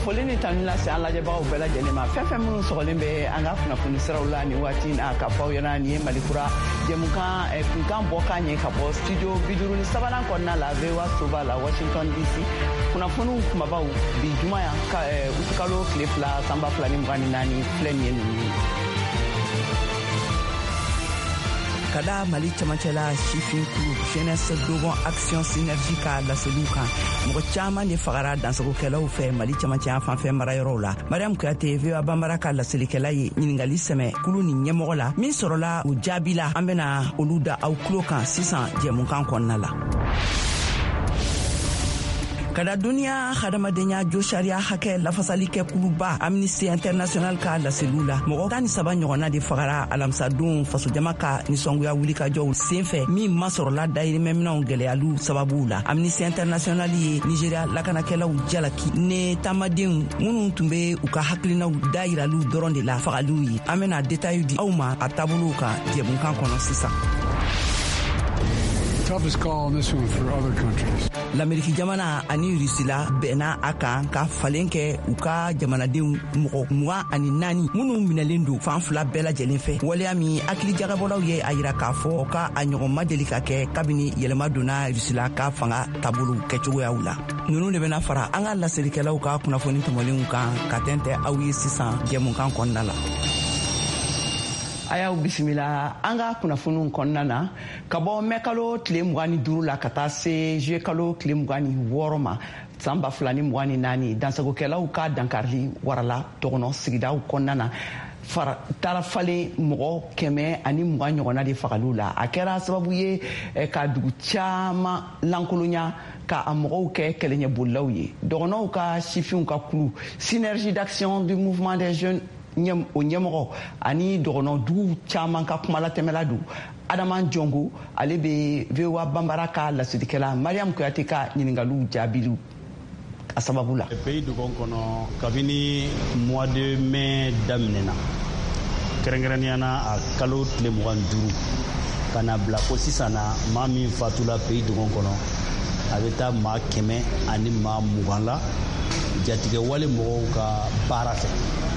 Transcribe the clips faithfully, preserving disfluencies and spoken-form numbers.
foli ni tanula se an lajɛbagaw bɛɛ lajɛlen ma fɛn fɛn minnu sɔgɔlen bɛ an ka kunnafoni siraw la ni waati na ka fɔ aw ɲɛna nin ye Malikura jɛmukan kunkan bɔ ka ɲɛ ka bɔ studio biduru ni sabanan kɔnɔna la V O A soba la Washington D C kunnafoniw kumabaw bi juma yan utikalo tile fila sanba fila ni mugan ni naani filɛ nin ye ninnu ye. Kada Mali camancɛla sifin kulu jeunesse Dogon action synergie ka laseliw kan mɔgɔ caman de fagara dansagokɛlaw fɛ Mali camancɛ fanfɛ marayɔrɔw la. Mariam Kuyate V O A Banbara ka laselikɛla ye ɲiningali sɛmɛ kulu ni ɲɛmɔgɔ la min sɔrɔla o jaabi la an bɛna olu da aw tulo kan sisan jɛmukan kɔnɔna la. Kada duniya hadamadenya jo sariya hakɛ lafasali kɛ kuluba Amnesty International ka laseliw la mɔgɔ tan ni saba ɲɔgɔnna de fagara alamisadon fasojama ka nisɔngoya wulikajɔw senfɛ min masɔrɔla dayirimɛminɛw gɛlɛyalu sababu la. Amnesty International ye Nigeria lakanakɛlaw jalaki ne tamadenw minnu tun be u ka hakilinaw dayiralu dɔrɔn de la fagaliw ye. An bena detail di aw ma a taabolow kan jɛmunkan kɔnɔ sisan. Toughest call on this one for other countries. L'Amérique jamana ani Rusila bɛnna a kan ka falen kɛ u ka jamanadenw mɔgɔ mugan ani naani minnu minɛlen don fan fila bɛɛ lajɛlen fɛ. Waleya min hakili jagabɔlaw ye a yira k'a fɔ ka a ɲɔgɔn ma deli ka kɛ kabini yɛlɛma donna Rusila ka fanga taabolo kɛcogoyaw la. Ninnu de bɛna fara an ka laselikɛlaw ka kunnafoni tɔmɔlenw kan ka tɛntɛ aw ye sisan jɛmukan kɔnɔna la. A y'aw bisimila an ka kunnafoniw kɔnɔna na ka bɔ mɛ kalo tile mugan ni duuru la ka taa se juye kalo tile mugan ni wɔɔrɔ ma san ba fila ni mugan ni naani dansagokɛlaw ka dankarili warala dɔgɔnɔ sigidaw kɔnɔna na fara taara falen mɔgɔ kɛmɛ ani mugan ɲɔgɔnna de fagaliw la. A kɛra sababu ye ka dugu caman lankolonya ka a mɔgɔw kɛ kɛlɛɲɛbolilaw ye. Dɔgɔnɔw ka sifinw ka kulu Synergie d'action du mouvement des jeunes o ɲɛmɔgɔ ani dɔgɔnɔ dugu caman ka kumala tɛmɛla don. Adama Jongo ale be V O A Banbara ka laselikɛla Mariam Kuyate ka ɲiningaliw jaabiliw a sababu la. Pays Dogon kɔnɔ kabini mois de mai daminɛna kɛrɛnkɛrɛnniyana a kalo tile mugan duuru ka na bila ko sisan na maa min fatula Pays Dogon kɔnɔ a bɛ taa maa kɛmɛ ani maa mugan la jatigɛ wale mɔgɔw ka baara fɛ.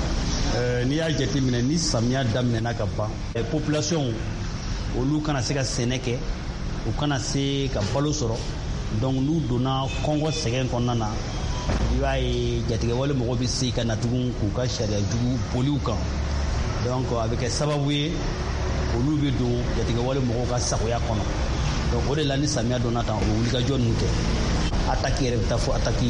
N'i y'a jateminɛ ni samiya daminɛna ka ban population olu kana se ka sɛnɛ kɛ u kana se ka balo sɔrɔ donc n'u donna kɔngɔ sɛgɛn kɔnɔna na i b'a ye jatigɛ wale mɔgɔ bɛ se ka na tugun k'u ka sariya jugu boliw kan donc a bɛ kɛ sababu ye olu bɛ don jatigɛ wale mɔgɔw ka sagoya kɔnɔ donc o de la ni samiya donna tan o bɛ wulikajɔ ninnu kɛ attaque yɛrɛ bɛ taa fɔ attaque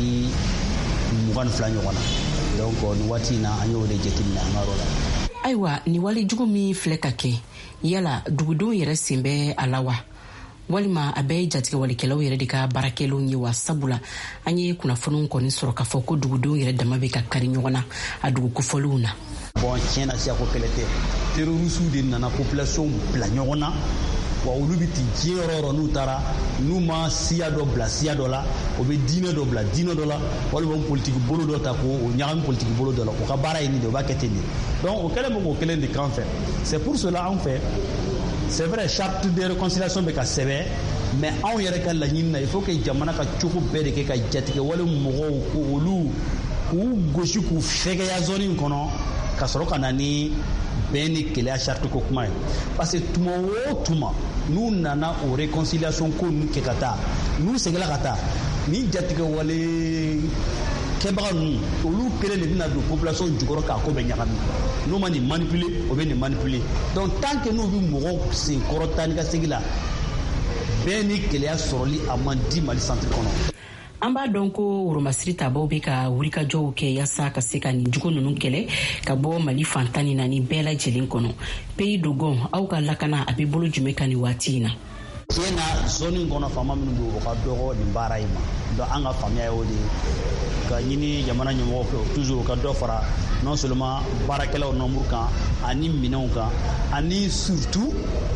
mugan ni fila ɲɔgɔn na. Donc ni waati na an y'o de jateminɛ an ka yɔrɔ la. Ayiwa ni wale jugu min filɛ ka kɛ yala dugudenw yɛrɛ sen bɛ a la wa walima a bɛɛ jatigɛ walikɛlaw yɛrɛ de ka baarakɛlaw ye wa sabula an ye kunnafoniw kɔni sɔrɔ k'a fɔ ko dugudenw yɛrɛ dama bɛ ka kari ɲɔgɔn na a dugu kofɔliw na. Bon tiɲɛ na siya ko kɛlɛ tɛ terrorisiw de nana population bila ɲɔgɔn na wa olu bɛ ti diɲɛ yɔrɔ yɔrɔ n'u taara n'u ma siya dɔ bila siya dɔ la o bɛ diinɛ dɔ bila diinɛ dɔ la walima politiki bolo dɔ ta k'o ɲagami politiki bolo dɔ la o ka baara ye nin de o b'a kɛ ten de donc o kɛlen bɛ k'o kelen de k'an fɛ c'est pour cela anw fɛ c'est vrai charte de réconciliation bɛ ka sɛbɛn mais anw yɛrɛ ka laɲini na il faut que jamana ka cogo bɛɛ de kɛ ka jatigɛ wale mɔgɔw ko olu k'u gosi k'u fɛgɛya zone in kɔnɔ ka sɔrɔ ka na ni bɛn ni keleya charte ko kuma ye parce que tuma o tuma n'u nana o réconciliation ko ninnu kɛ ka taa n'u seginna ka taa ni jatigɛ wale kɛbaga ninnu olu kelen de bɛna don population jukɔrɔ k'a ko bɛ ɲagami n'u ma nin manipuler o bɛ nin manipuler donc tant que n'u bɛ mɔgɔw sen kɔrɔ taa ni ka segin la bɛn ni keleya sɔrɔli a man di Mali centre kɔnɔ. An b'a dɔn ko woromasiri tabaw bɛ ka wulikajɔw kɛ yaasa ka se ka nin jugu ninnu kɛlɛ ka bɔ Mali fantan ni naani bɛɛ lajɛlen kɔnɔ. Pays Dogon aw ka lakana a bɛ bolo jumɛn kan nin waati in na? Tiɲɛ na zone in kɔnɔ faama minnu bɛ o ka dɔgɔ nin baara in ma donc an ka faamuya ye o de ye ka ɲini jamana ɲɛmɔgɔ fɛ toujours ka dɔ fara non seulement baarakɛlaw nombre kan ani minɛnw kan ani surtout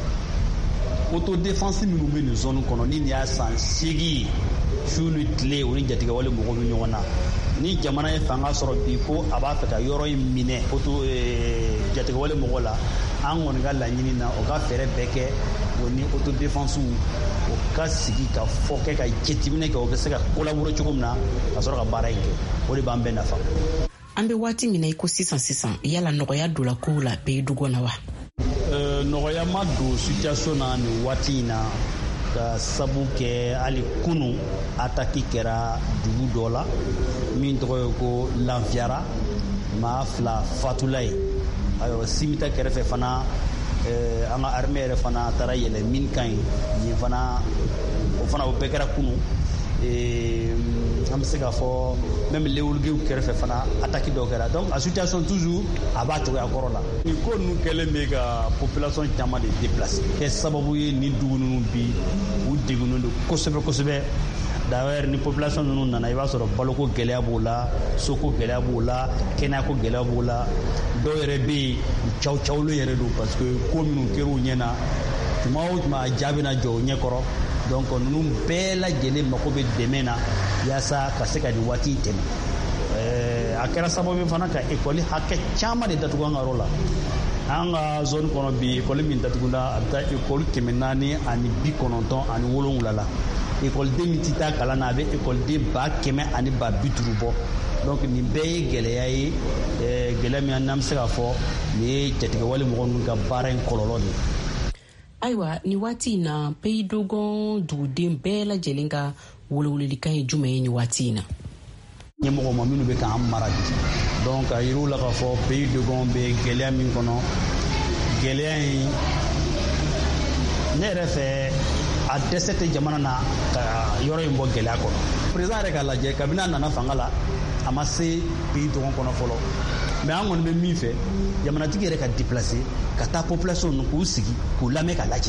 autodéfense minnu bɛ nin zone kɔnɔ ni nin y'a san seegin ye su ni tile o ni jatigɛ wale mɔgɔw bɛ ɲɔgɔn na ni jamana ye fanga sɔrɔ bi ko a b'a fɛ ka yɔrɔ in minɛ auto jatigɛ wale mɔgɔw la an kɔni ka laɲini na o ka fɛɛrɛ bɛɛ kɛ o ni autodéfense o ka sigi ka fɔ kɛ ka jɛtiminɛ kɛ o bɛ se ka collaborer cogo min na ka sɔrɔ ka baara in kɛ o de b'an bɛɛ nafa. An bɛ waati min na i ko sisan sisan yala nɔgɔya donna kow la bɛɛ dugu na wa? Nɔgɔya ma don situation na nin waati in na ka sabu kɛ hali kunu attaque kɛra dugu dɔ la min tɔgɔ ye ko Lanfiyara maa fila fatula ye ayiwa Simita kɛrɛfɛ fana an ka armée yɛrɛ fana taara yɛlɛ min kan ye yen fana o fana o bɛɛ kɛra kunu an bɛ se k'a fɔ même Lewologiw kɛrɛfɛ fana attaque dɔ kɛra donc a situation toujours a b'a cogoya kɔrɔ la nin ko ninnu kɛlen bɛ ka population caman de déplacer kɛ sababu ye nin dugu ninnu bi u degunnen don kosɛbɛ kosɛbɛ d'ailleurs ni population ninnu nana i b'a sɔrɔ baloko gɛlɛya b'o la soko gɛlɛya b'o la kɛnɛyako gɛlɛya b'o la dɔw yɛrɛ bɛ yen u caw cawlen yɛrɛ don parce que ko minnu kɛra u ɲɛ na tuma o tuma a jaa bɛna jɔ u ɲɛ kɔrɔ donc ninnu bɛɛ lajɛlen mako bɛ dɛmɛ na yaasa ka se ka nin waati tɛmɛ a kɛra sababu fana ka école hakɛ caman de datugu an ka yɔrɔ la an ka zone kɔnɔ bi école min datugula a bɛ taa école kɛmɛ naani ani bi kɔnɔntɔn ani wolonwula la écoleden min tɛ taa kalan na a bɛ écoleden ba kɛmɛ ani ba bi duuru bɔ donc nin bɛɛ ye gɛlɛya ye gɛlɛya min n'an bɛ se k'a fɔ nin ye jatigɛwale mɔgɔ ninnu ka baara in kɔlɔlɔ de ye. Ayiwa ni waati in na Pays Dogon duguden bɛɛ lajɛlen ka wolowolilikan ye jumɛn ye ni waati in na? Ɲɛmɔgɔ ma minnu bɛ k'an mara bi donc a yiriw la k'a fɔ Pays Dogon bɛ gɛlɛya min kɔnɔ gɛlɛya in ne yɛrɛ fɛ a dɛsɛ tɛ jamana na ka yɔrɔ in bɔ gɛlɛya kɔnɔ président yɛrɛ k'a lajɛ kabini a nana fanga la a ma se Pays Dogon kɔnɔ fɔlɔ mais an kɔni bɛ min fɛ jamanatigi yɛrɛ ka déplacer ka taa population ninnu k'u sigi k'u lamɛn ka lajɛ.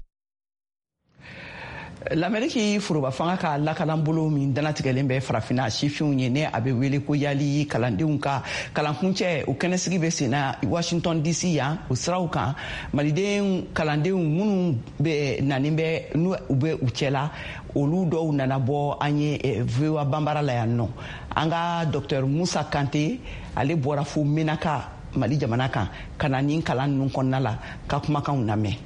L'Amérique foroba fanga ka lakalanbolo min danatigɛlen bɛ farafina sifinw ye ne a bɛ wele ko yali kalandenw ka kalankuncɛ o kɛnɛsigi bɛ sen na Washington D C yan o siraw kan maliden kalandenw minnu bɛ nani bɛ n'u bɛ u cɛla olu dɔw nana bɔ an ye V O A banbara la yan nɔ an ka Docteur Musa Kante ale bɔra fo Menaka Mali jamana kan ka na nin kalan ninnu kɔnɔna la ka kumakanw lamɛn.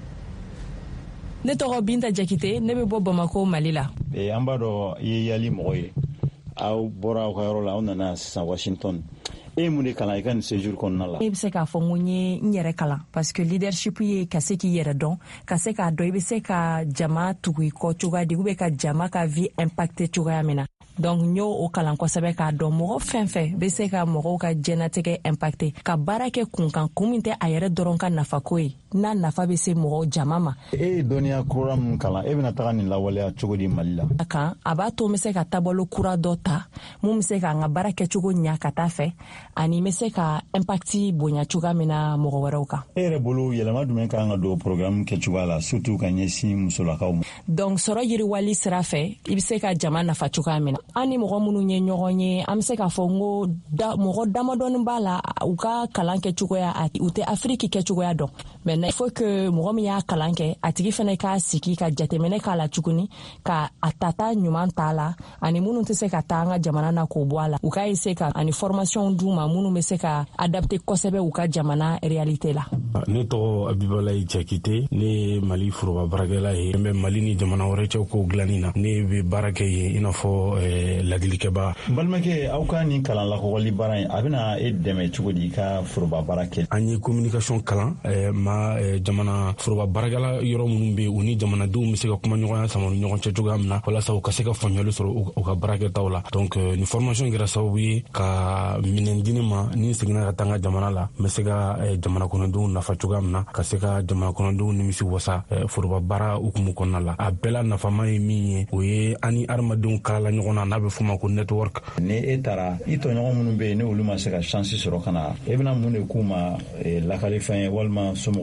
Ne tɔgɔ Binta Jakite ne bɛ bɔ Bamako Mali la. E an b'a dɔn i ye yali mɔgɔ ye aw bɔra aw ka yɔrɔ la aw nana sisan Washington e ye mun de kalan i ka nin séjour kɔnɔna la? E bɛ se k'a fɔ n ye n yɛrɛ kalan parce que leadership ye ka se k'i yɛrɛ dɔn ka se k'a dɔn i bɛ se ka jama tugu i kɔ cogoya di ou bien ka jama ka vie impacter cogoya min na. Donc n y'o o kalan kosɛbɛ k'a dɔn mɔgɔ fɛn fɛn bɛ se ka mɔgɔw ka diɲɛnatigɛ impacter ka baara kɛ kunkan kun min tɛ a yɛrɛ dɔrɔn ka nafako ye n'a nafa bɛ se mɔgɔw jama ma. E ye dɔnniya kura min kalan e bɛna taga nin lawaleya cogo di Mali la? A kan a b'a to n bɛ se ka taabolo kura dɔ ta mun bɛ se ka n ka baara kɛcogo ɲa ka taa fɛ ani n bɛ se ka impacti bonya cogoya min na mɔgɔ wɛrɛw kan. E yɛrɛ bolo yɛlɛma jumɛn kan ka don programme kɛcogoya la surtout ka ɲɛsin musolakaw ma? Donc sɔrɔ yiriwali sira fɛ i bɛ se ka jama nafa cogoya min na. An ni mɔgɔ minnu ye ɲɔgɔn ye an bɛ se k'a fɔ n ko mɔgɔ damadɔni b'a la u ka kalan kɛcogoya u tɛ Afiriki kɛcogoya dɔn mais il faut que mɔgɔ min y'a kalan kɛ a tigi fana k'a sigi ka jateminɛ k'a la tuguni ka a tata ɲuman t'a la ani minnu tɛ se ka taa an ka jamana na k'o bɔ a la u k'a essayer ka ani formation d'u ma minnu bɛ se ka adapter kosɛbɛ u ka jamana réalité la. Ne tɔgɔ Abibalayi Jakite ne ye Mali foroba baarakɛla ye n bɛ Mali ni jamana wɛrɛ cɛw ko dilanni na ne bɛ baara kɛ yen i n'a fɔ ladilikɛba. N balimakɛ aw ka nin kalan lakɔgɔli baara in a bɛna e dɛmɛ cogo di i ka foroba baara kɛ? An ye communication kalan ma jamana foroba baarakɛla yɔrɔ minnu bɛ yen u ni jamanadenw bɛ se ka kuma ɲɔgɔnya sama ni ɲɔgɔn cɛ cogoya min na walasa u ka se ka faamuyali sɔrɔ u ka baarakɛtaw la. Donc ni formation kɛra sababu ye ka minɛn di ne ma ni n seginna ka taa n ka jamana la n bɛ se ka jamana kɔnɔdenw nafa cogoya min na ka se ka jamana kɔnɔdenw nimisi wasa foroba baara hukumu kɔnɔna la. A bɛɛ la nafama ye min ye o ye an ni adamadenw kalala ɲɔgɔn na n'a bɛ f'o ma ko network. Ni e taara i tɔɲɔgɔn minnu bɛ yen ni olu ma se ka chance sɔrɔ ka na e bɛna mun de k'u ma lakalifɛn ye walima somɔgɔ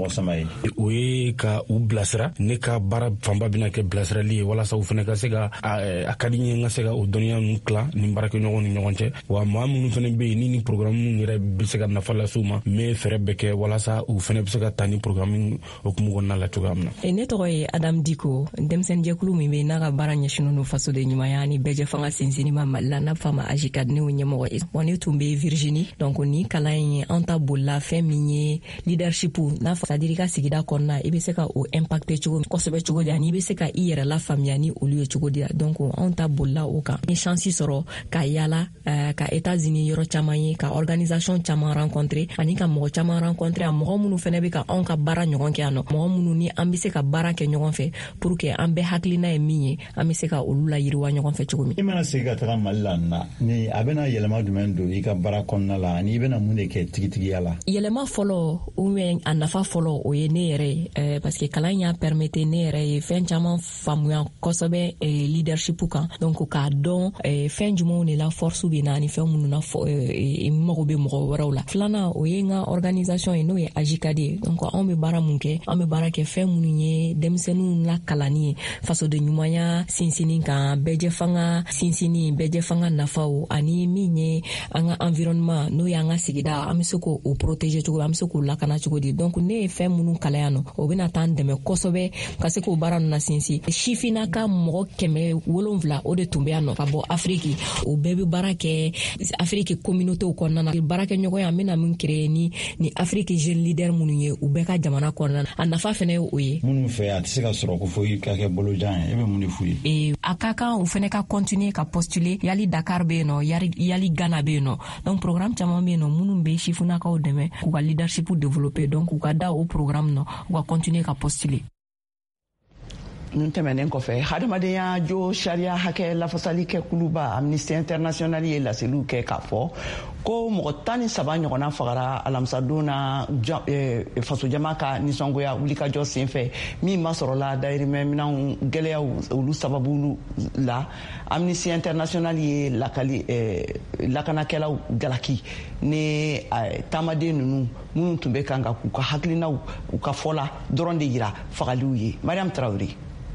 ɲɔgɔn sama ye o ye ka u bilasira ne ka baara fanba bɛna kɛ bilasirali ye walasa u fana ka se ka a ka di n ye n ka se ka o dɔnniya ninnu tila ni baarakɛɲɔgɔn ni ɲɔgɔn cɛ wa maa minnu fana bɛ yen ni ni programme yɛrɛ bɛ se ka nafa lase u ma n bɛ fɛɛrɛ bɛɛ kɛ walasa u fana bɛ se ka taa ni programme okumu kɔnɔna la cogoya min na. Ne tɔgɔ ye Adam Diko, denmisɛnninjɛkulu min bɛ yen n'a ka baara ɲɛsinnen don faso de ɲumanya ni bɛɛjɛ fanga sinsinni ma Mali la n'a bɛ f'a ma A J C A D ne y'o ɲɛmɔgɔ ye. Wa ne tun bɛ Virginie donc ni kalan in an ta bolila fɛn min ye leadership n'a fɔ c'est-à-dire ka sigida kɔnɔna i bɛ se ka o impacter cogo kosɛbɛ cogo di ani i bɛ se ka i yɛrɛ la faamuya ni olu ye cogo di donc an ta bolila o kan. Ni chance sɔrɔ ka yala uh, ka États-Unis yɔrɔ caman ye ka organisation caman rencontrer ani ka mɔgɔ caman rencontrer a mɔgɔ minnu fana bɛ ka anw ka baara ɲɔgɔn kɛ yan nɔ mɔgɔ minnu ni an bɛ se ka baara kɛ ɲɔgɔn fɛ pour que an bɛɛ hakilina ye min ye an bɛ se ka olu la yiriwa ɲɔgɔn fɛ cogo min. I mana segin ka taga Mali la na ni a bɛna yɛlɛma jumɛn don i ka baara kɔnɔna la ani i bɛna mun de kɛ tigitigiya la. Yɛlɛma fɔlɔ ou bien a nafa fɔlɔ o ye ne yɛrɛ ye euh, parce que kalan y'a permettre ne yɛrɛ ye fɛn caman faamuya kosɛbɛ eh, leadership kan donc k'a dɔn eh, fɛn jumɛnw de la force bɛ na ani fɛn minnu na eh, mago bɛ mɔgɔ wɛrɛw la. Filanan o ye n ka organisation ye n'o ye A J C A D ye donc anw bɛ baara mun kɛ an bɛ baara kɛ fɛn minnu ye denmisɛnninw la kalanni ye fasoden ɲumanya sinsinni kan bɛɛjɛ fanga sinsinni bɛɛjɛ fanga nafaw ani min ye an ka environnement n'o ye an ka sigida an bɛ se k'o protéger cogo an bɛ se k'o lakana cogo di donc ne ye fɛn minnu kalan yan nɔ o bɛna taa n dɛmɛ kosɛbɛ ka se k'o baara ninnu sinsin. Sifinnaka mɔgɔ kɛmɛ wolonwula o de tun bɛ yan nɔ ka bɔ Afrique o bɛɛ bɛ baara kɛ Afrique communautéw kɔnɔna na baarakɛɲɔgɔnya an bɛna min créer ni ni Afrique jeune leader minnu ye u bɛɛ ka jamana kɔnɔna na a nafa fana ye o ye. Minnu fɛ a tɛ se ka sɔrɔ ko fo i ka kɛ bolojan ye e bɛ mun de f'u ye. A ka kan u fana ka continuer ka postuler yali Dakar bɛ yen nɔ yali Ghana bɛ yen nɔ donc programme caman bɛ yen nɔ minnu bɛ sifinnakaw dɛmɛ k'u ka leadership développer donc u ka da o programme nɔ u ka continuer ka postuler. Nun tɛmɛnen kɔfɛ hadamadenya jo sariya hakɛ lafasali kɛ kuluba Amnesty International ye laseliw kɛ k'a fɔ ko mɔgɔ tan ni saba ɲɔgɔnna fagara alamisadon na fasojama ka nisɔngoya wulikajɔ senfɛ min ma sɔrɔla dahirimɛminɛnw gɛlɛyaw olu sababu la. Amnesty International ye lakali lakanakɛlaw jalaki ni taamaden ninnu minnu tun bɛ kan ka k'u ka hakilinaw u ka fɔla dɔrɔn de yira fagaliw ye. Mariam Traoré.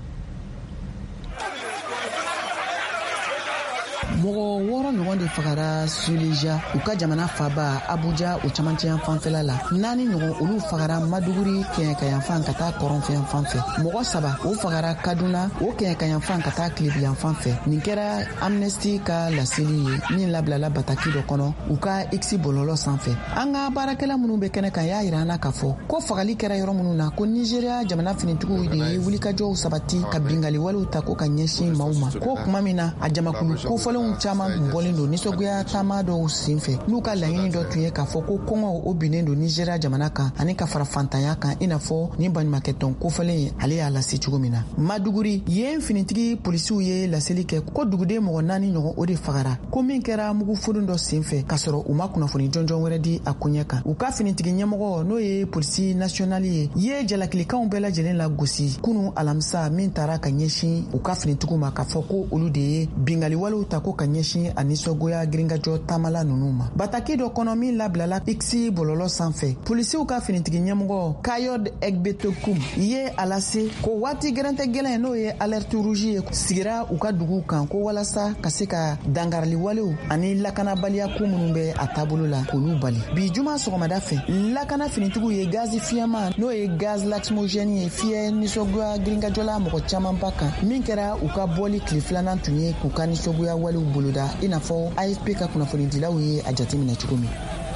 mɔgɔ wɔɔrɔ ɲɔgɔn de fagara Suleja u ka jamana faba Abuja o camancɛ yan fanfɛla la naani ɲɔgɔn olu fagara Maduguri kɛɲɛkayanfan ka taa Kɔrɔnfɛ yan fanfɛ mɔgɔ saba o fagara Kaduna o kɛɲɛkayanfan ka taa Kilebi yan fanfɛ nin kɛra Amnesty ka laseli ye min labilala bataki dɔ kɔnɔ u ka X bɔlɔlɔ sanfɛ an ka baarakɛla minnu bɛ kɛnɛ kan y'a yira an na k'a fɔ ko fagali kɛra yɔrɔ minnu na ko Nigeria jamana finitigiw de ye wulikajɔw sabati ka bingali walew ta ko ka ɲɛsin maaw ma ko kuma min na a jamakulu kofɔlenw caman bɔlen don nisɔgoya taama dɔw senfɛ n'u ka laɲini dɔ tun ye k'a fɔ ko kɔngɔ o binnen don Nigeria jamana kan ani ka fara fantanya kan i n'a fɔ ni baɲumankɛtɔn kofɔlen ye ale y'a lase cogo min na. Maduguri yen finitigi polisiw ye laseli kɛ ko duguden mɔgɔ naani ɲɔgɔn o de fagara ko min kɛra mugufolon dɔ senfɛ k'a sɔrɔ u ma kunnafoni jɔnjɔn wɛrɛ di a koɲɛ kan. U ka finitigi ɲɛmɔgɔ n'o ye polisi nationali ye ye jalakilikanw bɛɛ lajɛlen la gosi kunu alamisa min taara ka ɲɛsin u ka finitigiw ma k'a fɔ ko olu de ye bingaliwalew ta ko ka ɲɛsin a nisɔgoya girinkajɔ taamala ninnu ma. Bataki dɔ kɔnɔ min labilala X bɔlɔlɔ sanfɛ polisiw ka finitigi ɲɛmɔgɔ Kayod Egbetokum ye a lase ko waati gɛrɛntɛ gɛlɛn n'o ye alerte rouge ye sigira u ka dugu kan ko walasa ka se ka dangaraliwalew ani lakanabaliya ko minnu bɛ a taabolo la k'olu bali. Bi juma sɔgɔmada fɛ lakana finitigiw ye gazi fiyɛma n'o ye gaz lacrymogène ye fiyɛ nisɔgoya girinkajɔla mɔgɔ camanba kan min kɛra u ka bɔli tile filanan tun ye k'u ka nisɔgoya walew boloda i n'a fɔ A F P ka kunnafonidilaw ye a jateminɛ cogo min.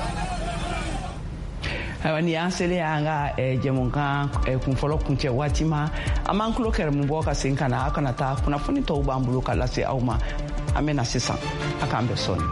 Ayiwa ni y'an selen y'an ka jɛmukan kunfɔlɔ kuncɛ waati ma an b'an tulo kɛrɛmu bɔ ka segin ka na aw kana taa kunnafoni tɔw b'an bolo ka lase aw ma an bɛ na sisan a k'an bɛn sɔɔni.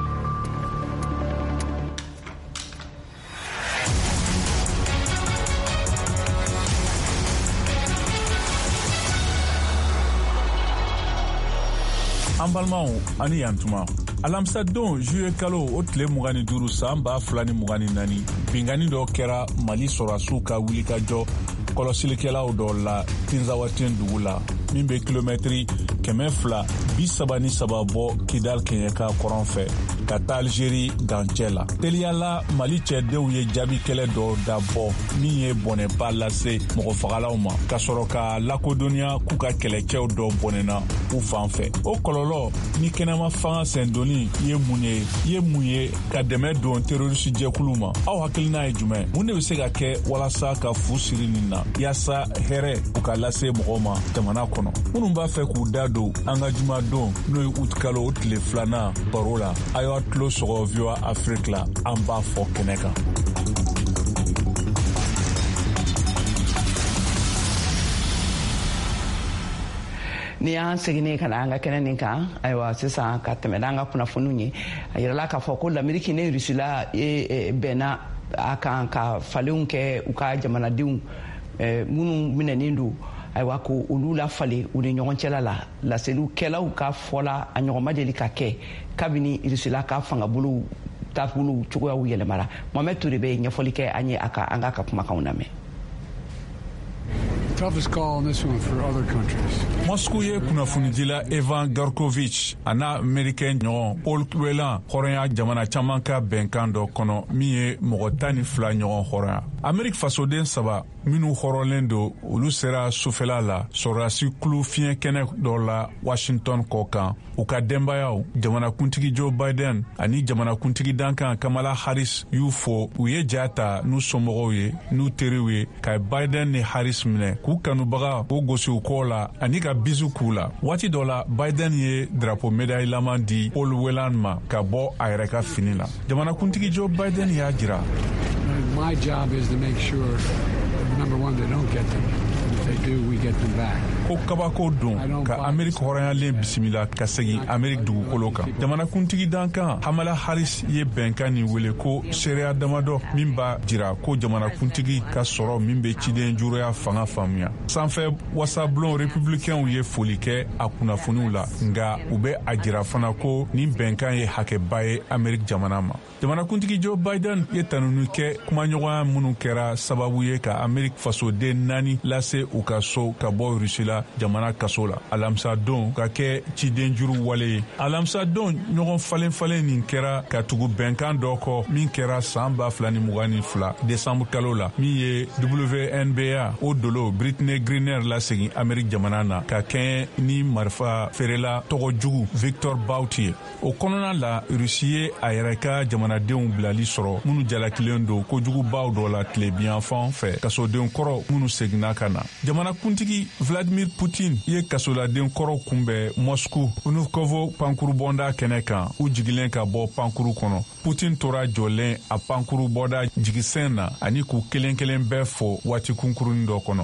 an balimaw ani yantuma alamisa don juye kalo o tile mugan ni duuru san ba fila ni mugan ni naani bingani dɔ kɛra Mali sɔrɔdasiw ka wulikajɔ kɔlɔsilikɛlaw dɔ la Tinzawaten dugu la min bɛ kilomɛtiri kɛmɛ fila bi saba ni saba bɔ Kidal kɛɲɛka kɔrɔn fɛ ka taa Algérie dancɛ la. Teliyala Mali cɛdenw ye jaabi kɛlɛ dɔ dabɔ min ye bɔnɛba lase mɔgɔfagalaw ma ka sɔrɔ ka lakodɔnniya k'u ka kɛlɛcɛw dɔ bɔnɛna u fan fɛ. O kɔlɔlɔ ni kɛnɛma fanga sɛndonni ye mun ye ye mun ye ka dɛmɛ don terroriste jɛkulu ma. Aw hakilina ye jumɛn? Mun de bɛ se ka kɛ walasa ka fu siri nin na yaasa hɛrɛ u ka lase mɔgɔw ma jamana kɔnɔ? Minnu b'a fɛ k'u da don an ka jumadon n'o ye août kalo o tile filanan baro la, a y'a tulo sɔgɔ V O A Afrique la an b'a fɔ kɛnɛ kan. ni y'an seginne ka na an ka kɛnɛ nin kan ayiwa sisan ka tɛmɛ n'an ka kunnafoniw ye a yirala k'a fɔ ko l'Amérique ni Rusila bɛnna a kan ka falenw kɛ u ka jamanadenw minnu minɛnen don ayiwa ko olu lafale u ni ɲɔgɔn cɛla la laselikɛlaw ka fɔla a ɲɔgɔn ma deli ka kɛ kabini Rusila ka fangabolo taabolo cogoyaw yɛlɛmara. Mohamed Toure bɛ ɲɛfɔli kɛ an ye a ka an ka kumakanw lamɛn. Toughest call on this one for other countries. Moscou ye kunnafonidila Evan Garkovich ana Amerikɛn ɲɔgɔn Paul Whelan hɔrɔnya jamana caman ka bɛnkan dɔ kɔnɔ min ye mɔgɔ tan ni fila ɲɔgɔn hɔrɔnya. Amerik fasoden saba minnu hɔrɔnlen don olu sera sufɛla la sɔrɔdasi kulu fiɲɛ kɛnɛ dɔ la Washington kɔ kan. U ka denbayaw jamanakuntigi Joe Biden ani jamanakuntigi dankan Kamala Harris y'u fo u ye ja ta n'u somɔgɔw ye n'u teriw ye ka Biden ni Harris minɛ k'u kanubaga o gosi u kɔ la ani ka bisu k'u la. Waati dɔ la Biden ye drapeau médaille laman di Paul Whelan ma ka bɔ a yɛrɛ ka fini la. Jamanakuntigi Joe Biden y'a jira. My job is to make sure, number one, they don't get them. If they do, we get them back. Ko kabako don ka Amerik hɔrɔnyalen bisimila ka segin Amerik dugukolo kan. Jamanakuntigi dankan Kamala Harris ye bɛnkan nin wele ko seereya damadɔ min b'a jira ko jamanakuntigi ka sɔrɔ min bɛ ciden juruya fanga faamuya. Sanfɛ wasablon républicainw ye foli kɛ a kunnafoniw la nga u bɛ a jira fana ko nin bɛnkan ye hakɛba ye Amerik jamana ma. Jamanakuntigi Joe Biden ye tanuni kɛ kumaɲɔgɔnya minnu kɛra sababu ye ka Amerik fasoden naani lase u ka so ka bɔ Rusila jamana kaso la. Alamisa don ka kɛ ciden juru wale ye. Alamisa don ɲɔgɔn falen falen nin kɛra ka tugu bɛnkan dɔ kɔ min kɛra san ba fila ni mugan ni fila desanburu kalo la min ye W N B A o dolo Brittany Griner lasegin Amerik jamana na ka kɛɲɛ ni marifa feerela tɔgɔ jugu Victor Bout ye. O kɔnɔna la Rusi ye a yɛrɛ ka jamanadenw bilali sɔrɔ minnu jalakilen don kojugubaw dɔ la tile biyanfan fɛ kasoden kɔrɔ minnu seginna ka na. Jamanakuntigi Vladimir Putin ye kasoladen kɔrɔ kunbɛn Moscou Vnukovo pankuru bɔnda kɛnɛ kan u jigilen ka bɔ pankuru kɔnɔ. Putin tora jɔlen a pankuru bɔda jigisɛn na ani k'u kelen kelen bɛɛ fɔ waati kunkurunin dɔ kɔnɔ.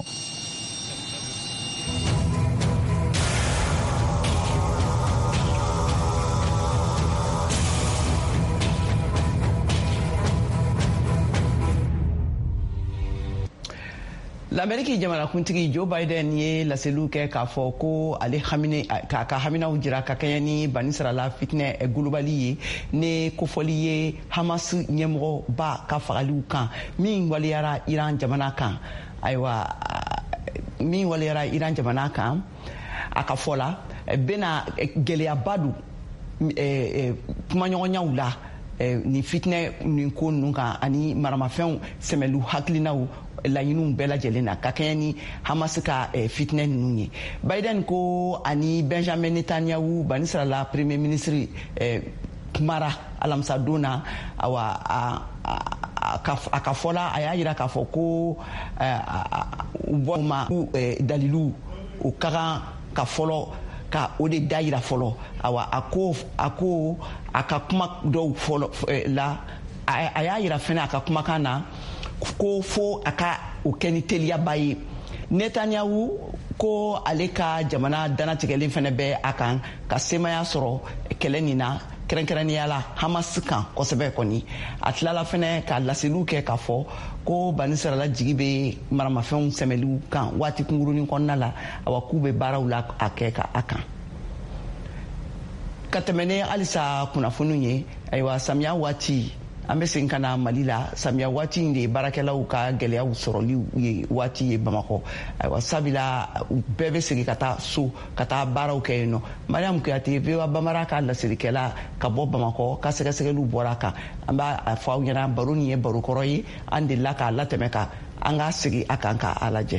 L'Amérique jamanakuntigi Joe Biden ye laseliw kɛ k'a fɔ ko ale hamine k'a ka haminaw jira ka kɛɲɛ ni banisirala fitinɛ globali ye ni kofɔli ye Hamas ɲɛmɔgɔba ka fagaliw kan min waliyara Iran jamana kan. Ayiwa min waliyara Iran jamana kan a ka fɔ la bɛna gɛlɛyaba don kumaɲɔgɔnyaw la ni fitinɛ nin ko ninnu kan ani maramafɛnw sɛmɛlu hakilinaw laɲiniw bɛɛ lajɛlen na ka kɛɲɛ ni Hamas ka fitinɛ ninnu ye. Biden ko ani Benjamin Netanyahu banisirala premier ministre kumara alamisa don na awa a ka fɔla a y'a jira k'a fɔ ko u bɔ ma dalilu o ka kan ka fɔlɔ ka o de da yira fɔlɔ awa a ko a ko a ka kuma dɔw fɔlɔ la a y'a jira fɛnɛ a ka kumakan na ko fo a ka o kɛ ni teliyaba ye. Netanyahu ko ale ka jamana danatigɛlen fɛnɛ bɛ a kan ka semaya sɔrɔ kɛlɛ nin na kɛrɛnkɛrɛnnenya la Hamas kan kosɛbɛ kɔni. A tilala fɛnɛ ka laseliw kɛ k'a fɔ ko banisirala jigi bɛ maramafɛnw sɛmɛliw kan waati kunkurunin kɔnɔna la awa k'u bɛ baaraw la a kɛ ka a kan. Ka tɛmɛ ni halisa kunnafoniw ye ayiwa samiya waati an bɛ segin ka na Mali la samiya waati in de ye baarakɛlaw ka gɛlɛyaw sɔrɔli ye waati ye Bamakɔ ayiwa sabula u bɛɛ bɛ segin ka taa so ka taa baaraw kɛ yen nɔ Mariam Kuyate V O A Bamara ka lasirikɛla ka bɔ Bamakɔ ka sɛgɛsɛgɛliw bɔra a kan an b'a fɔ aw ɲɛna baro nin ye baro kɔrɔ ye an delila k'a latɛmɛ ka an ka segin a kan k'a lajɛ.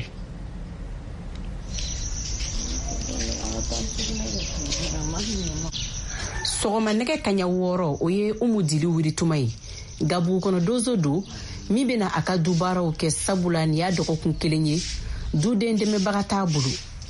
sɔgɔma nɛgɛ kaɲa wɔɔrɔ o ye Umu Dili wuri tuma ye gabu kɔnɔ donso do min bɛna a ka du baaraw kɛ sabula nin y'a dɔgɔkun kelen ye duden dɛmɛbaga t'a bolo.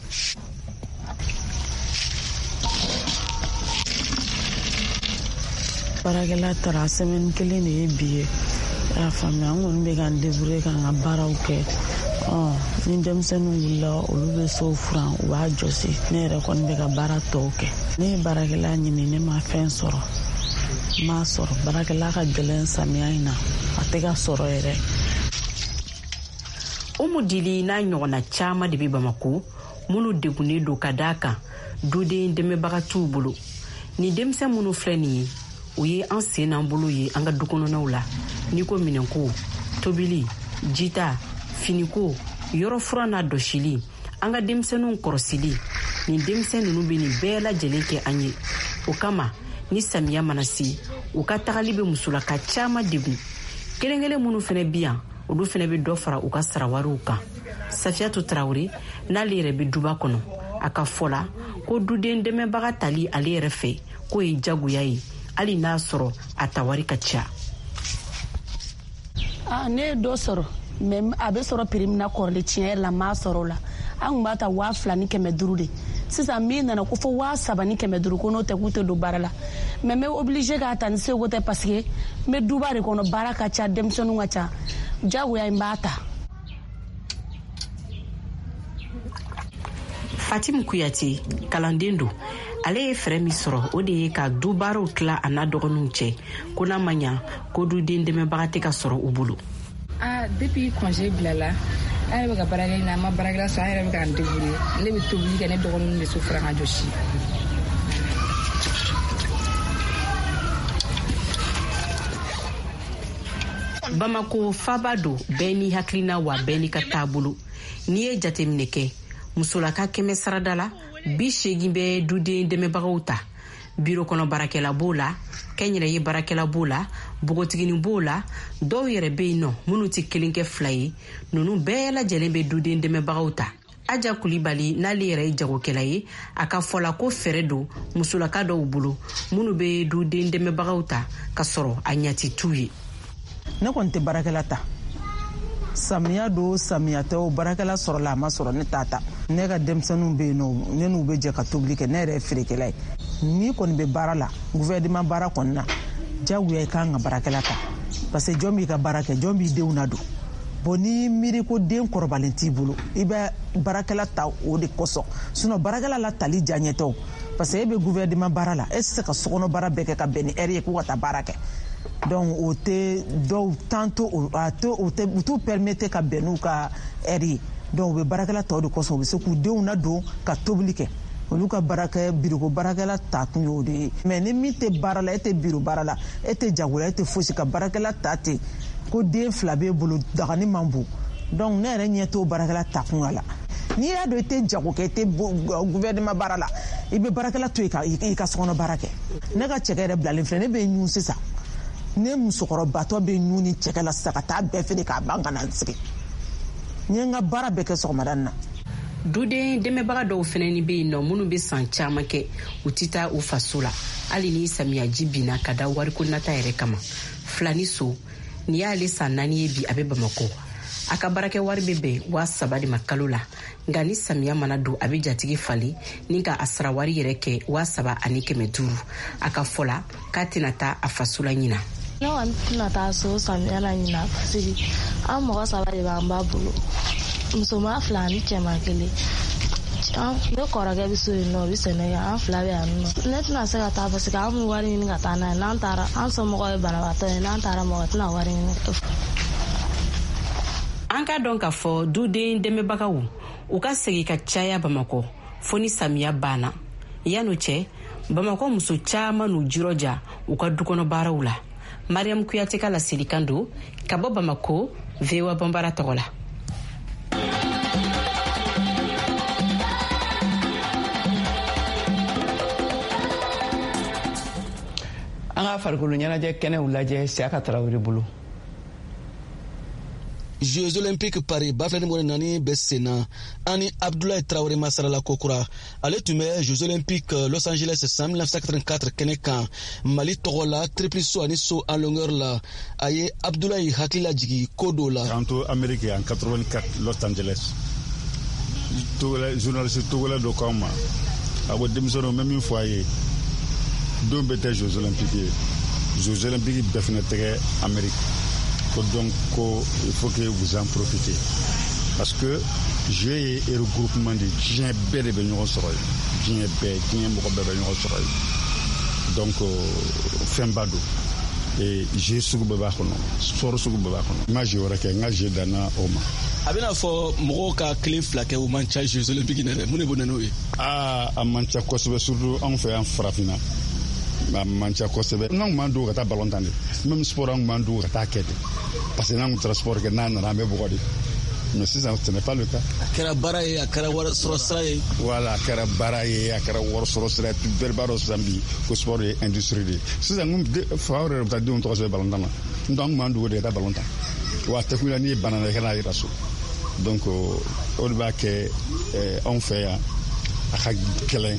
Baarakɛla taara semaine kelen de ye bi ye y'a faamuya an kɔni bɛ k'an débrouiller k'an ka baaraw kɛ ni denmisɛnninw wulila olu bɛ sow furan u b'a jɔsi ne yɛrɛ kɔni bɛ ka baara tɔw kɛ ne ye baarakɛla ɲini ne ma fɛn sɔrɔ n m'a sɔrɔ baarakɛla ka gɛlɛn samiya in na a tɛ ka sɔrɔ yɛrɛ. Umu Dili n'a ɲɔgɔnna caman de bɛ Bamako minnu degunnen don ka d'a kan duden dɛmɛbaga t'u bolo ni denmisɛn minnu filɛ nin ye o ye an sen n'an bolo ye an ka dukɔnɔnaw la n'i ko minɛnko tobili jita finiko yɔrɔ fura n'a dɔsili an ka denmisɛnninw kɔrɔsili ni denmisɛn ninnu bɛ nin bɛɛ lajɛlen kɛ an ye o kama ni samiya mana se u ka tagali bɛ musolaka caman degun kelen kelen minnu fana bi yan olu fana bɛ dɔ fara u ka sarawariw kan Safiyatu Tarawele n'ale yɛrɛ bɛ duba kɔnɔ a ka fɔ la ko duden dɛmɛbaga tali ale yɛrɛ fɛ k'o ye jagoya ye hali n'a sɔrɔ a tawari ka ca. Ah, ne dɔ sɔrɔ mais a bɛ sɔrɔ prix min na kɔrɔlen tiɲɛ yɛrɛ la m'a sɔrɔ o la an tun b'a ta waa fila ni kɛmɛ duuru de sisan min nana ko fɔ waa saba ni kɛmɛ duuru ko n'o tɛ k'u tɛ don baara la mais n bɛ obligé k'a ta ni seko tɛ parce que n bɛ duba de kɔnɔ baara ka ca denmisɛnninw ka ca jagoya in b'a ta. Fatim Kuyate kalanden don ale ye fɛrɛ min sɔrɔ o de ye ka du baaraw tila a n'a dɔgɔninw cɛ ko n'a ma ɲa ko duden dɛmɛbaga tɛ ka sɔrɔ u bolo. Ah, depuis congé bilala an yɛrɛ bɛ ka baarakɛ na an ma baarakɛla sɔrɔ an yɛrɛ bɛ k'an débrouiller ne bɛ tobili kɛ ne dɔgɔninw de so fara ka jɔsi. Bamako faba do bɛɛ ni hakilina wa bɛɛ ni ka taabolo n'i ye jateminɛ kɛ musolaka kɛmɛ sarada la bi seegin bɛ duden dɛmɛbagaw ta biro kɔnɔ baarakɛla b'o la kɛnyɛrɛye baarakɛla b'o la bogotigini b'o la dɔw yɛrɛ bɛ yen nɔ minnu tɛ kelen kɛ fila ye ninnu bɛɛ lajɛlen bɛ duden dɛmɛbagaw ta. Aja Kulibali n'ale yɛrɛ ye jagokɛla ye a ka fɔla ko fɛrɛ don musolaka dɔw bolo minnu bɛ duden dɛmɛbagaw ta ka sɔrɔ a ɲati t'u ye. Ne kɔni tɛ baarakɛla ta samiya do samiya tɛ o baarakɛla sɔrɔla a ma sɔrɔ ne t'a ta ne ka denmisɛnninw bɛ yen nɔ ne n'u bɛ jɛ ka tobili kɛ ne yɛrɛ ye feerekɛla ye n'i kɔni bɛ baara la gouvernement baara kɔni na jagoya i kan ka baarakɛla ta parce que jɔn b'i ka baara kɛ jɔn b'i denw na don bon ni miiri ko den kɔrɔbalen t'i bolo i bɛ baarakɛla ta o de kosɔn sinon baarakɛla la tali diya ɲɛ tɛ o parce que e bɛ gouvernement baara la e tɛ se ka sokɔnɔ baara bɛɛ kɛ ka bɛn ni heure ye k'u ka taa baara kɛ donc o tɛ dɔw tantôt a to o tɛ u t'u permettre ka bɛn n'u ka heure ye donc u bɛ baarakɛla tɔw de kosɔn u bɛ se k'u denw nadon ka tobili kɛ olu ka baarakɛ biriko baarakɛla ta kun y'o de ye mais ni min tɛ baara la e tɛ biro baara la e tɛ jagoya e tɛ fosi ka baarakɛla ta ten ko den fila b'e bolo dagani man bon donc ne yɛrɛ ɲɛ t'o baarakɛla ta kun a la n'i y'a dɔn i tɛ jago kɛ i tɛ gouvernement baara la i bɛ baarakɛla to yen i ka sokɔnɔ baara kɛ ne ka cɛkɛ yɛrɛ bilalen filɛ ne bɛ ɲun sisan ne musokɔrɔbatɔ bɛ ɲun ni cɛkɛ la sisan ka taa bɛɛ feere k'a ban ka na n sigi n ye n ka baara bɛɛ kɛ sɔgɔmada na. Duden dɛmɛbaga dɔw fɛnɛ ni bɛ yen nɔ minnu bɛ san caman kɛ u tɛ taa u faso la hali ni samiyaji binna ka da wariko nata yɛrɛ kama filani so ni y'ale san naani ye bi a bɛ Bamako a ka baarakɛ wari bɛ bɛn waa saba de ma kalo la nka ni samiya mana don a bɛ jatigi fali ni ka a sara wari yɛrɛ kɛ waa saba ani kɛmɛ duuru a ka fɔ la k'a tɛna taa a faso la ɲina. Ne kɔni tɛna taa so samiya la ɲina parce que an mɔgɔ saba de b'an ba bolo musoman fila ani cɛman kelen ne kɔrɔkɛ bɛ so yen nɔ o bɛ sɛnɛ kɛ an fila bɛ yan nɔ ne tɛna se ka taa parce que an bɛ wari ɲini ka taa n'a ye n'an taara an somɔgɔw ye banabaatɔ ye n'an taara mɔgɔ tɛna wari ɲini. An ka dɔn k'a fɔ duden dɛmɛbagaw u ka segin ka caya Bamakɔ fo ni samiya banna yan'o cɛ Bamakɔ muso caman n'u jirɔja u ka dukɔnɔ baaraw la mariam kuyate ka laselikan don ka bɔ bamako V O A Bambara tɔgɔ la. an ka farikolo ɲɛnajɛ kɛnɛw lajɛ Siaka Tarawele bolo. Jeux olympiques Paris bafɛni mɔni nani bɛ senna ani Abdoulaye Traoré masarala kokura ale tun bɛ Jeux olympiques Los Angeles san mille neuf cent quatre-vingt-quatre kɛnɛ kan Mali tɔgɔ la triple saut ani saut en longueur la a ye Abdoulaye hakili lajigi ko dɔ la. K'an to Amérique en quatre-vingt-quatre Los Angeles togolais journaliste togolais dɔ k'an ma a ko denmisɛnninw n bɛ min fɔ a ye don bɛ tɛ Jeux olympiques ye Jeux olympiques bɛɛ fana tɛgɛ Amérique. Donc, il faut que vous en profitez. Parce que j'ai un regroupement de gens qui sont venus au Soroy. Gens qui sont venus au Soroy. Donc, fin bado. Et j'ai ce que je veux dire. Soro ce que je veux dire. Moi, je veux dire que j'ai dana Oma. Abina fo moko ka clé flaqué au mancha Jeux olympiques na mune bonano yi. Ah, a mancha ko surtout on fait en frafina. Ma mancha ko sebe. Non mando ka ballon tande. Même sport on mando ka kete. Parce que nous transport que nous avons beaucoup de mais si ça ce n'est pas le cas. Akara baraye akara war sorosraye. Voilà akara baraye akara war sorosraye tu berbaro sambi ko sport et industrie. Si ça nous faveur ta di on troisième ballon dans. Donc mandu de ta ballon dans. Wa ta kula ni banana kana iraso. Donc on va que on fait à kelen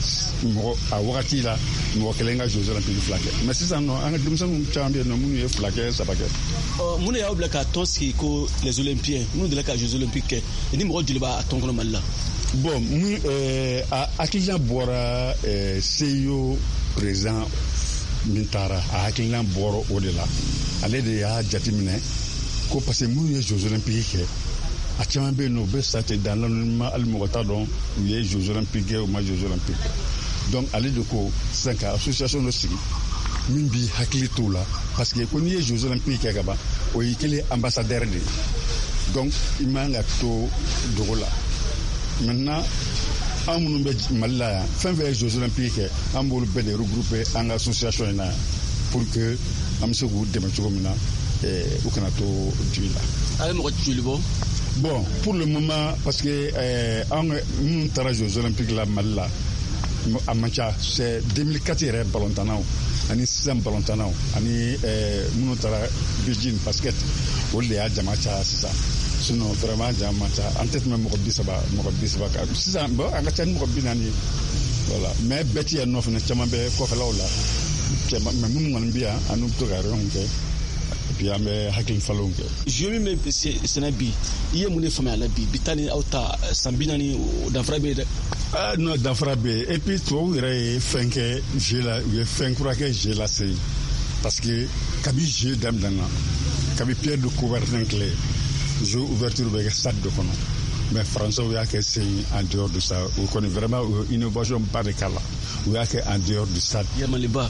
mo a wakati la mo kelen ga Jeux olympiques flaqué. Mais si ça non an dum ça nous champion no munu flaqué ça pas que. Oh munu ya obla ka tonski ko les olympiens nous de la ka Jeux olympiques et ni mo djiliba a tonko malla. Bon mu euh a akija bora euh C E O président Mintara a akija boro au delà. Aller de ya jatimine ko parce que mu Jeux olympiques a caman bɛ yen nɔ u bɛ sa ten dans l'anonymat hali mɔgɔ t'a dɔn u ye Jeux olympiques kɛ u ma Jeux olympiques donc ale de ko sisan ka association dɔ sigi min b'i hakili t'o la parce que ko n'i ye Jeux olympiques kɛ ka ban o y'i kɛlen ambassadeur de ye donc i man ka to dogo la maintenant an minnu bɛ Mali la yan fɛn fɛn ye Jeux olympiques kɛ an b'olu bɛɛ de regrouper an ka association in na yan pour que an bɛ se k'u dɛmɛ cogo min na u kana to joli la. a ye mɔgɔ joli bɔ. Bon, pour le moment, parce que on nous tara Jeux olympiques la Mali la à Mancha, c'est deux mille quatre yɛrɛ ballon-tannanw ani sisan ballon-tannanw ani minnu tara Beijing basket olu de y'a jama caya sisan sinon vraiment jama ca an tɛ tɛmɛ mɔgɔ bi saba mɔgɔ bi saba kan sisan bon an ka ca ni mɔgɔ bi naani voilà mais bɛɛ ti yan nɔ fana caman bɛ kɔfɛlaw la cɛman mais minnu kɔni bɛ yan an n'u bɛ to ka réunion kɛ. Puis on met hakil falon ke je me me senabi iye mune fama la bi bitani auta sambinani danfra be ah non danfra be et puis to ire fenke je la ye fenkura ke je la sei parce que kabi je dam dana kabi pierre de couvertin clé je ouverture be stade de kono mais français ya ke sei en dehors de ça on connaît vraiment une innovation pas de cala ou ya ke en dehors du stade yamaliba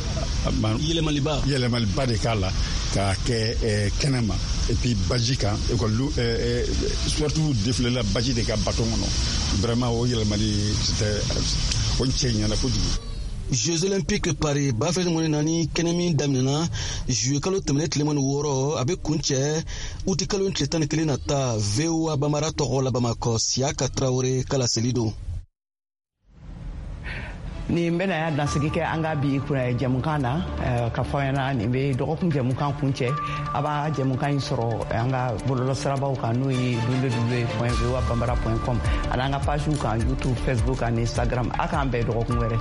yele maliba yele maliba de cala ka kɛ kɛnɛma et puis baji kan école euh surtout défilé la baji de ka bateau kɔnɔ vraiment o yɛlɛmali c'était o cɛ ɲɛna kojugu. Jeux olympiques Paris bafɛni mɔni naani kɛnɛ min daminɛna juillet kalo tɛmɛnen tile mɔni wɔɔrɔ a bɛ kun cɛ uti kalo tile tan ni kelen na ta V O A Bambara tɔgɔ la Bamakɔ Siaka Traoré kala seli don. Nin bɛna y'a dansigi kɛ an ka bi jɛmukan na ka fɔ ɲɛna nin bɛ dɔgɔkun jɛmukan kun cɛ a b'a jɛmukan in sɔrɔ an ka bɔlɔlɔsirabaw kan n'o ye w w w point v o a bambara point com ani an ka pagew kan YouTube Facebook ani Instagram a k'an bɛn dɔgɔkun wɛrɛ.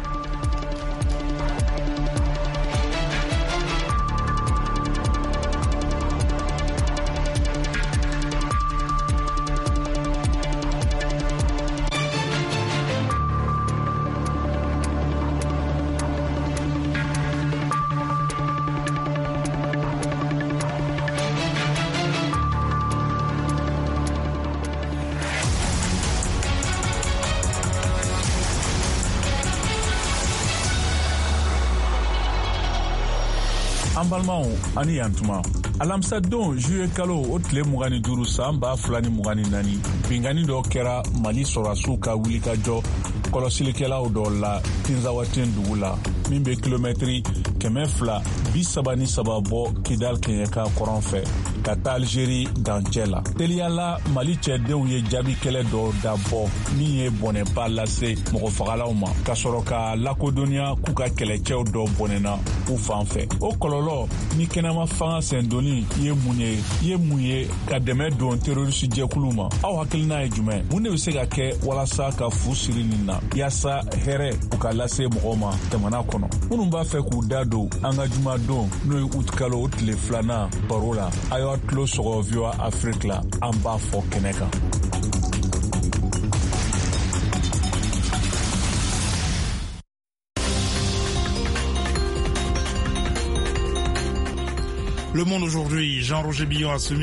an balimaw ani yantuma alamisa don juillet kalo o tile mugan ni duuru san ba fila ni mugan ni naani bingani dɔ kɛra Mali sɔrɔdasiw ka wulikajɔ kɔlɔsilikɛlaw dɔ la tinzawaten dugu la min be kilomɛtiri kɛmɛ fila bi saba ni saba bɔ kidal kɛɲɛka kɔrɔn fɛ ka taa Algérie dancɛ la. Teliyala Mali cɛdenw ye jaabi kɛlɛ dɔ dabɔ min ye bɔnɛba lase mɔgɔfagalaw ma ka sɔrɔ ka lakodɔnniya k'u ka kɛlɛcɛw dɔ bɔnɛna u fan fɛ. O kɔlɔlɔ ni kɛnɛma fanga sɛndonni ye mun ye ye mun ye ka dɛmɛ don terroriste jɛkulu ma. Aw hakilina ye jumɛn? Mun de bɛ se ka kɛ walasa ka fu siri nin na yaasa hɛrɛ u ka lase mɔgɔw ma jamana kɔnɔ? Minnu b'a fɛ k'u da don an ka jumadon n'o ye août kalo o tile filanan baro la, a y'aw tulo sɔgɔ V O A Afrique la, an b'a fɔ kɛnɛ kan. Le Monde aujourd'hui, Jean-Roger Billon a soumis